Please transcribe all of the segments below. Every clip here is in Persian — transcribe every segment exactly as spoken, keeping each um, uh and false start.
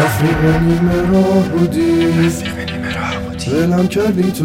رفیق نیمه راه بودی، ولم کردی تو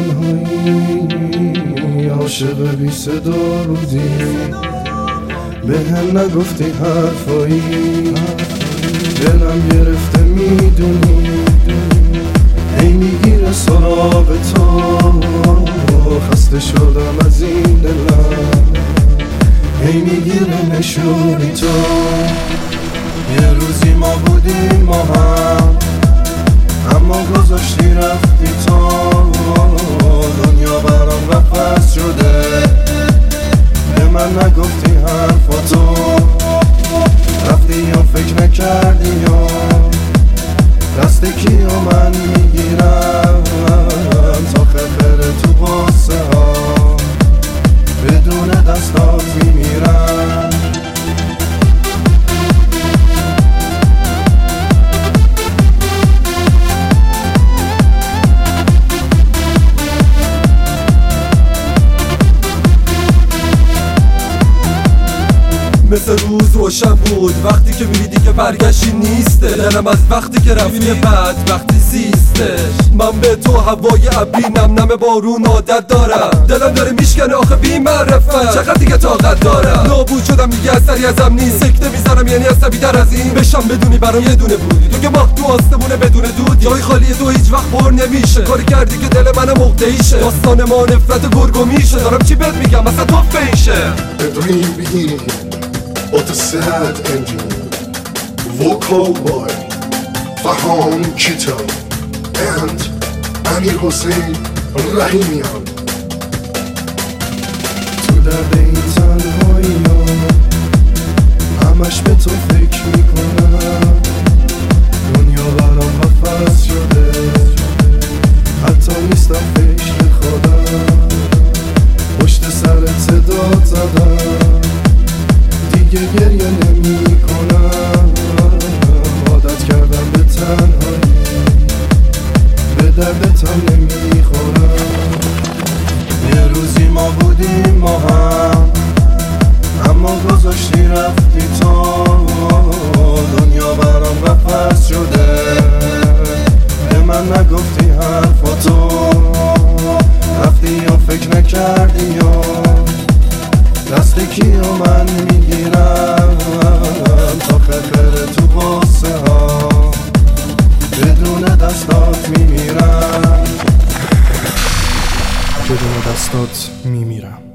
تنهایی، عاشق بی صدا بودی، به هم نگفتی حرفایی، دلم گرفته میدونی، ای میگیره سراغ تو، خسته شدم از این دلم، ای میگیره نشونی تو. یه روزی ما بودیم ما هم، اما گذاشتی رفتی تو، دنیا برام قفس شده، به من نگفتی حرفاتو، رفتی یا فکر نکردی یا دست کیو من میگیرم، تا خرخره تو غصه ها بدون دستات میمیرم. مثل روز روشن بود وقتی که میدیدی که برگشتی نیسته، دلم از وقتی که رفتی بعد وقتی زیستش. من به تو هوای ابری نم نم بارون عادت دارم، دلم داره میشکنه آخه بی معرفت، چقدر دیگه طاقت دارم. نابود شدم دیگه اثری ازم نیست، سکته میزنم یعنی عصبی تر از این بشم بدونی برام یه دونه بودی، تو که ماه تو آسمونه بدون دود، جای خالی تو هیچ وقت پر نمیشه، کاری کردی که دل منم مقطعیشه، داستان ما نفرت گرگو میشه، دارم چی بهت میگم مثلا تو فیشه. But the sad ending. Vocal by Faham Kita and Amir Hossein Rahimian. تو درد این تنهایی ها همش به تو فکر میکنم، دنیا برام قفس شده، حتی نیستم فکر خودم، پشت سرت صدا زدم، دیگه گریه نمی کنم، عادت کردم به تنهایی، به دردتم نمی خورم. یه روزی ما بودیم ما هم، اما گذاشتی رفتی تو، دنیا برام قفس شده، به من نگفتی حرفاتو، رفتی یا فکر نکردی یا دست کیو من میگیرم، تا خرخره تو غصه ها بدون دستات میمیرم، بدون دستات میمیرم.